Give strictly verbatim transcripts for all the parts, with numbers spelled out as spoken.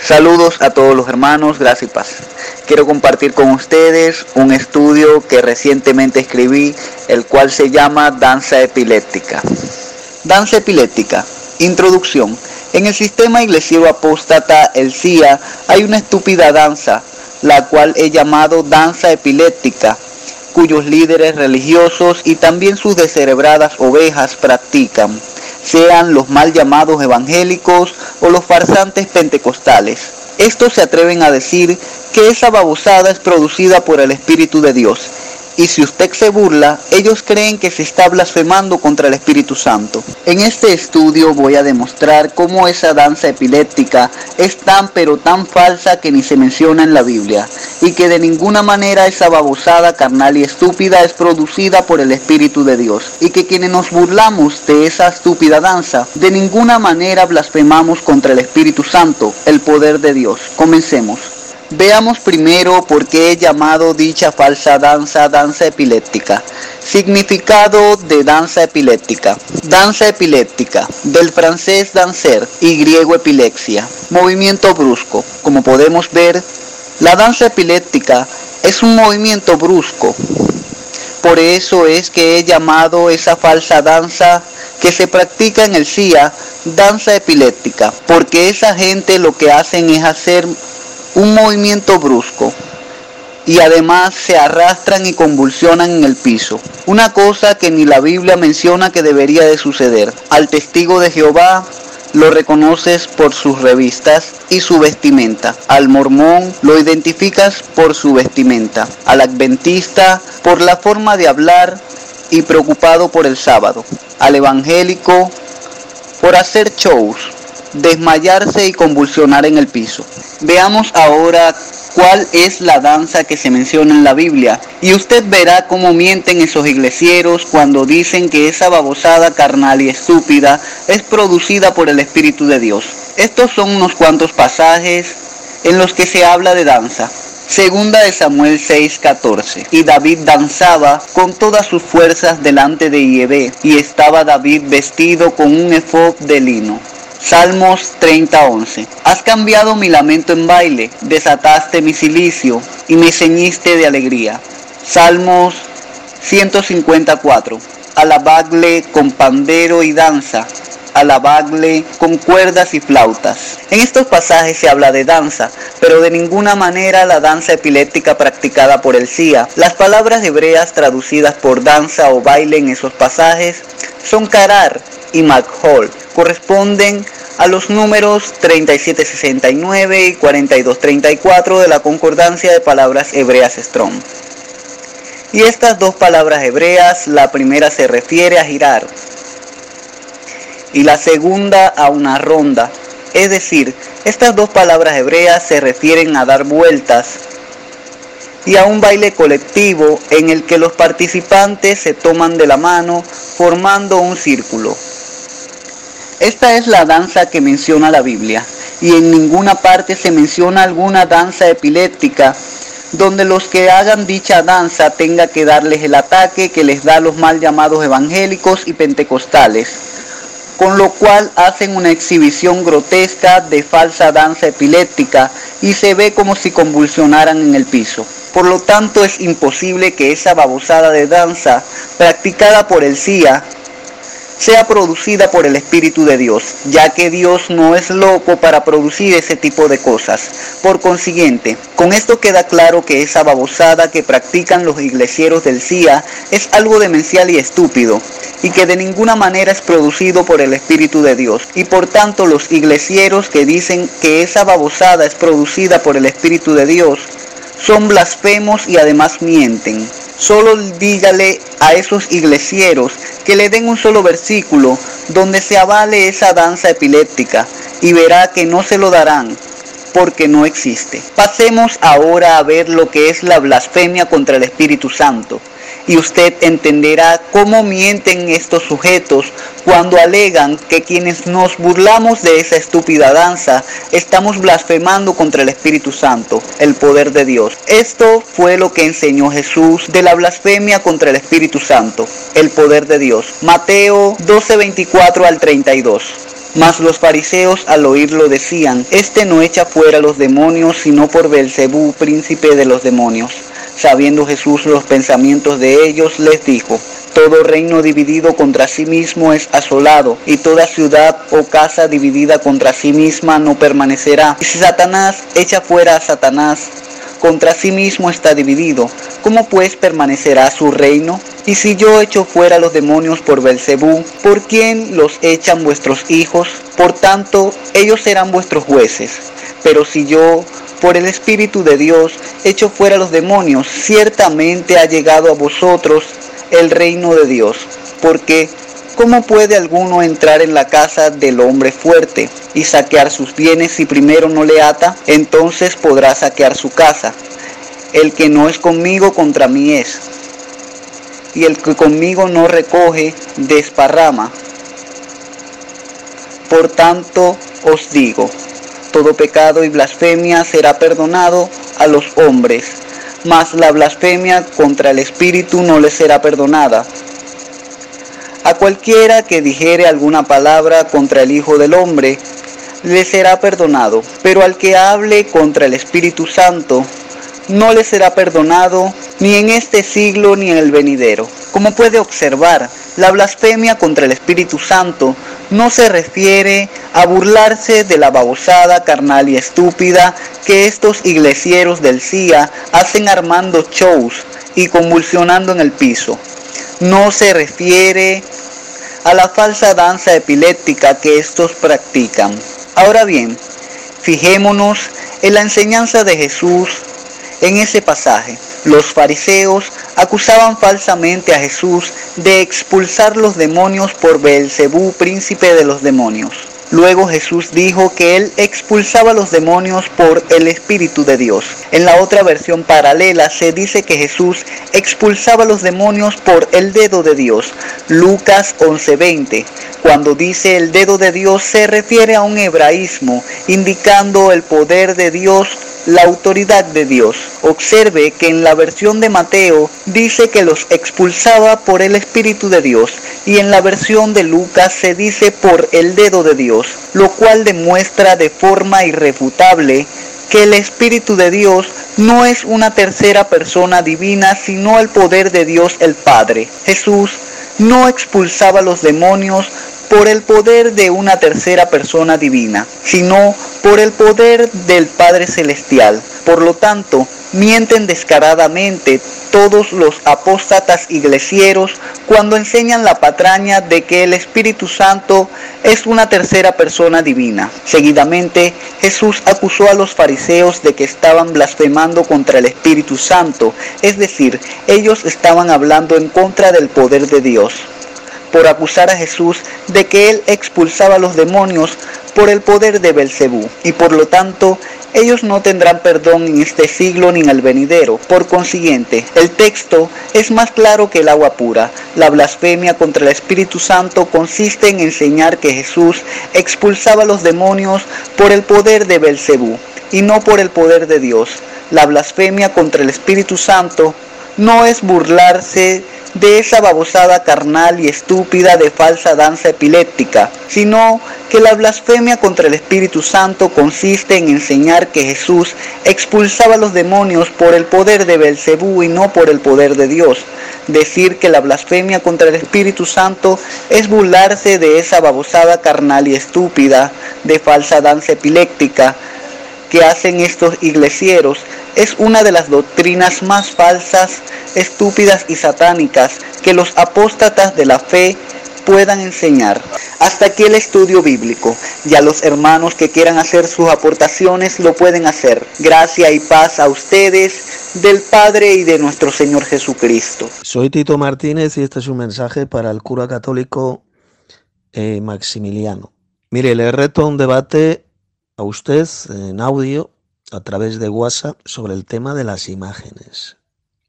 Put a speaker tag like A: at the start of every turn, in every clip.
A: Saludos a todos los hermanos, gracia y paz. Quiero compartir con ustedes un estudio que recientemente escribí, el cual se llama Danza Epiléptica. Danza Epiléptica. Introducción. En el sistema iglesiero apóstata, el C I A, hay una estúpida danza, la cual he llamado danza epiléptica, cuyos líderes religiosos y también sus descerebradas ovejas practican, sean los mal llamados evangélicos o los farsantes pentecostales. Estos se atreven a decir que esa babosada es producida por el Espíritu de Dios. Y si usted se burla, ellos creen que se está blasfemando contra el Espíritu Santo. En este estudio voy a demostrar cómo esa danza epiléptica es tan pero tan falsa que ni se menciona en la Biblia, y que de ninguna manera esa babosada carnal y estúpida es producida por el Espíritu de Dios, y que quienes nos burlamos de esa estúpida danza, de ninguna manera blasfemamos contra el Espíritu Santo, el poder de Dios. Comencemos. Veamos primero por qué he llamado dicha falsa danza danza epiléptica. Significado de danza epiléptica. Danza epiléptica, del francés danser y griego epilexia. Movimiento brusco. Como podemos ver, la danza epiléptica es un movimiento brusco. Por eso es que he llamado esa falsa danza que se practica en el C I A, danza epiléptica, porque esa gente lo que hacen es hacer un movimiento brusco y además se arrastran y convulsionan en el piso, una cosa que ni la Biblia menciona que debería de suceder. Al testigo de Jehová lo reconoces por sus revistas y su vestimenta, al mormón lo identificas por su vestimenta, al adventista por la forma de hablar y preocupado por el sábado, al evangélico por hacer shows, desmayarse y convulsionar en el piso. Veamos ahora cuál es la danza que se menciona en la Biblia, y usted verá cómo mienten esos iglesieros cuando dicen que esa babosada carnal y estúpida es producida por el Espíritu de Dios. Estos son unos cuantos pasajes en los que se habla de danza. Segunda de Samuel seis catorce. Y David danzaba con todas sus fuerzas delante de Yahvé, y estaba David vestido con un efod de lino. Salmos treinta once. Has cambiado mi lamento en baile, desataste mi cilicio y me ceñiste de alegría. Salmos ciento cincuenta y cuatro. Alabadle con pandero y danza, alabadle con cuerdas y flautas. En estos pasajes se habla de danza, pero de ninguna manera la danza epiléptica practicada por el C I A. Las palabras hebreas traducidas por danza o baile en esos pasajes son karar y makhol. Corresponden a los números treinta y siete sesenta y nueve y cuarenta y dos treinta y cuatro de la concordancia de palabras hebreas Strong. Y estas dos palabras hebreas, la primera se refiere a girar y la segunda a una ronda. Es decir, estas dos palabras hebreas se refieren a dar vueltas y a un baile colectivo en el que los participantes se toman de la mano formando un círculo. Esta es la danza que menciona la Biblia, y en ninguna parte se menciona alguna danza epiléptica donde los que hagan dicha danza tenga que darles el ataque que les da a los mal llamados evangélicos y pentecostales, con lo cual hacen una exhibición grotesca de falsa danza epiléptica y se ve como si convulsionaran en el piso. Por lo tanto, es imposible que esa babosada de danza practicada por el C I A sea producida por el Espíritu de Dios, ya que Dios no es loco para producir ese tipo de cosas. Por consiguiente, con esto queda claro que esa babosada que practican los iglesieros del C I A es algo demencial y estúpido, y que de ninguna manera es producido por el Espíritu de Dios. Y por tanto, los iglesieros que dicen que esa babosada es producida por el Espíritu de Dios son blasfemos y además mienten. Solo dígale a esos iglesieros que le den un solo versículo donde se avale esa danza epiléptica y verá que no se lo darán, porque no existe. Pasemos ahora a ver lo que es la blasfemia contra el Espíritu Santo, y usted entenderá cómo mienten estos sujetos cuando alegan que quienes nos burlamos de esa estúpida danza estamos blasfemando contra el Espíritu Santo, el poder de Dios. Esto fue lo que enseñó Jesús de la blasfemia contra el Espíritu Santo, el poder de Dios. Mateo doce veinticuatro al treinta y dos. Mas los fariseos al oírlo decían: Este no echa fuera los demonios, sino por Beelzebú, príncipe de los demonios. Sabiendo Jesús los pensamientos de ellos, les dijo: Todo reino dividido contra sí mismo es asolado, y toda ciudad o casa dividida contra sí misma no permanecerá. Y si Satanás echa fuera a Satanás, contra sí mismo está dividido. ¿Cómo pues permanecerá su reino? Y si yo echo fuera los demonios por Beelzebú, ¿por quién los echan vuestros hijos? Por tanto, ellos serán vuestros jueces. Pero si yo, por el Espíritu de Dios, echo fuera los demonios, ciertamente ha llegado a vosotros el reino de Dios. Porque, ¿cómo puede alguno entrar en la casa del hombre fuerte y saquear sus bienes si primero no le ata? Entonces podrá saquear su casa. El que no es conmigo, contra mí es. Y el que conmigo no recoge, desparrama. Por tanto os digo, todo pecado y blasfemia será perdonado a los hombres, mas la blasfemia contra el Espíritu no le será perdonada. A cualquiera que dijere alguna palabra contra el Hijo del Hombre, le será perdonado, pero al que hable contra el Espíritu Santo, no le será perdonado ni en este siglo ni en el venidero. Como puede observar, la blasfemia contra el Espíritu Santo no se refiere a burlarse de la babosada carnal y estúpida que estos iglesieros del C I A hacen armando shows y convulsionando en el piso. No se refiere a la falsa danza epiléptica que estos practican. Ahora bien, fijémonos en la enseñanza de Jesús en ese pasaje. Los fariseos acusaban falsamente a Jesús de expulsar los demonios por Beelzebú, príncipe de los demonios. Luego Jesús dijo que él expulsaba los demonios por el Espíritu de Dios. En la otra versión paralela se dice que Jesús expulsaba los demonios por el dedo de Dios. Lucas once veinte. Cuando dice el dedo de Dios se refiere a un hebraísmo, indicando el poder de Dios, la autoridad de Dios. Observe que en la versión de Mateo dice que los expulsaba por el Espíritu de Dios, y en la versión de Lucas se dice por el dedo de Dios, lo cual demuestra de forma irrefutable que el Espíritu de Dios no es una tercera persona divina, sino el poder de Dios el Padre. Jesús no expulsaba los demonios por el poder de una tercera persona divina, sino por el poder del Padre Celestial. Por lo tanto, mienten descaradamente todos los apóstatas iglesieros cuando enseñan la patraña de que el Espíritu Santo es una tercera persona divina. Seguidamente, Jesús acusó a los fariseos de que estaban blasfemando contra el Espíritu Santo, es decir, ellos estaban hablando en contra del poder de Dios, por acusar a Jesús de que él expulsaba a los demonios por el poder de Beelzebú, y por lo tanto ellos no tendrán perdón en este siglo ni en el venidero. Por consiguiente, el texto es más claro que el agua pura. La blasfemia contra el Espíritu Santo consiste en enseñar que Jesús expulsaba a los demonios por el poder de Beelzebú y no por el poder de Dios. La blasfemia contra el Espíritu Santo no es burlarse de esa babosada carnal y estúpida de falsa danza epiléptica, sino que la blasfemia contra el Espíritu Santo consiste en enseñar que Jesús expulsaba a los demonios por el poder de Beelzebú y no por el poder de Dios. Decir que la blasfemia contra el Espíritu Santo es burlarse de esa babosada carnal y estúpida de falsa danza epiléptica que hacen estos iglesieros es una de las doctrinas más falsas, estúpidas y satánicas que los apóstatas de la fe puedan enseñar. Hasta aquí el estudio bíblico. Ya los hermanos que quieran hacer sus aportaciones lo pueden hacer. Gracia y paz a ustedes, del Padre y de nuestro Señor Jesucristo.
B: Soy Tito Martínez y este es un mensaje para el cura católico eh, Maximiliano. Mire, le reto un debate a usted en audio a través de WhatsApp sobre el tema de las imágenes.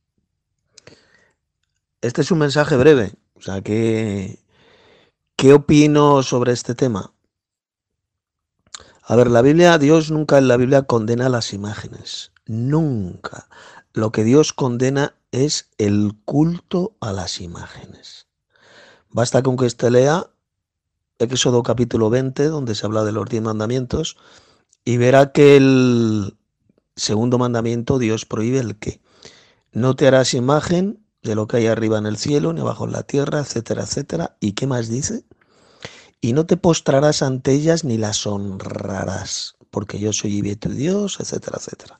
B: Este es un mensaje breve, o sea, ¿qué, qué opino sobre este tema? A ver, la Biblia, Dios nunca en la Biblia condena las imágenes, nunca. Lo que Dios condena es el culto a las imágenes. Basta con que usted lea Éxodo capítulo veinte, donde se habla de los diez mandamientos, y verá que el segundo mandamiento Dios prohíbe el qué. No te harás imagen de lo que hay arriba en el cielo, ni abajo en la tierra, etcétera, etcétera. ¿Y qué más dice? Y no te postrarás ante ellas ni las honrarás, porque yo soy Yahvé tu Dios, etcétera, etcétera.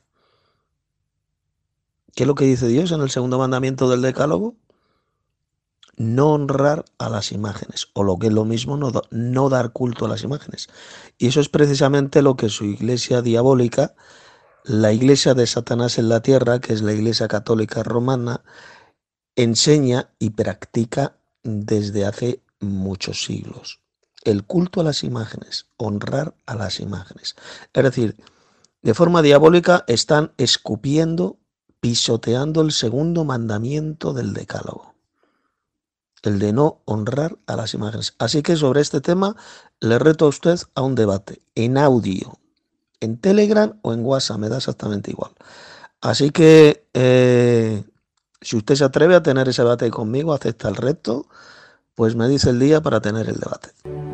B: ¿Qué es lo que dice Dios en el segundo mandamiento del Decálogo? No honrar a las imágenes, o lo que es lo mismo, no, no dar culto a las imágenes. Y eso es precisamente lo que su iglesia diabólica, la iglesia de Satanás en la tierra, que es la iglesia católica romana, enseña y practica desde hace muchos siglos. El culto a las imágenes, honrar a las imágenes. Es decir, de forma diabólica están escupiendo, pisoteando el segundo mandamiento del Decálogo, el de no honrar a las imágenes. Así que sobre este tema le reto a usted a un debate en audio, en Telegram o en WhatsApp, me da exactamente igual. Así que eh, si usted se atreve a tener ese debate conmigo, acepta el reto, pues me dice el día para tener el debate.